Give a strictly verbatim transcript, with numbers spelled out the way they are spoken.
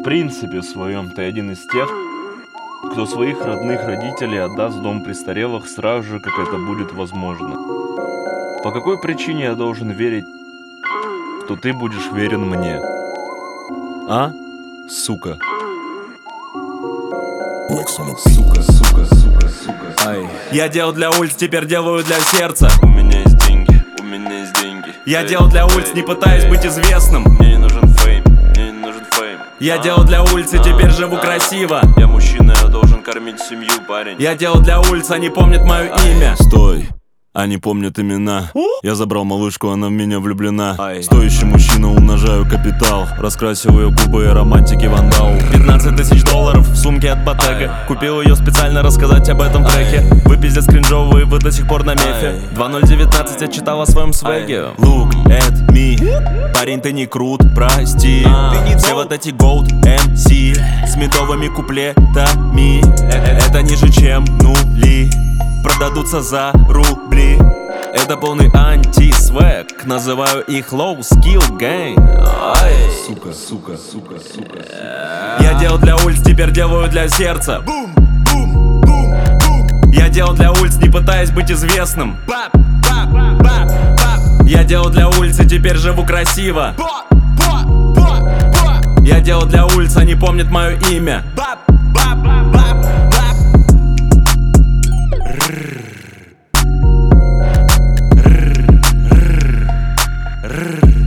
принципе своем ты один из тех, кто своих родных родителей отдаст в дом престарелых сразу же, как это будет возможно. По какой причине я должен верить, что ты будешь верен мне? А? Сука. Сука, сука, сука, сука. Ай. Я делал для улиц, теперь делаю для сердца. У меня есть деньги, у меня есть деньги. Я делал для улиц, не пытаясь быть известным. Мне не нужен фейм, мне не нужен фейм. Я делал для улиц, и теперь живу красиво. Я мужчина, я должен кормить семью, парень. Я делал для улиц, они помнят мое имя. Стой, они помнят имена. Я забрал малышку, она в меня влюблена. Стоящий мужчина, умножаю капитал. Раскрасил ее губы и романтики вандал. Пятнадцать тысяч долларов в сумке от Bottega. Купил ее специально рассказать об этом треке. Вы пиздец кринжовые, вы до сих пор на мефе. Два ноль девятнадцать я читал о своем свеге. Look at me. Парень, ты не крут, прости. Все вот эти gold эм си с медовыми куплетами. Это ниже, чем нули. Продадутся за рубли. Это полный анти-свэг. Называю их low skill gang. Ай. Сука, сука, сука, сука. Я делал для улиц, теперь делаю для сердца. Я делал для улиц, не пытаясь быть известным. Я делал для улиц, и теперь живу красиво. Я делал для улиц, они помнят мое имя. Рррр.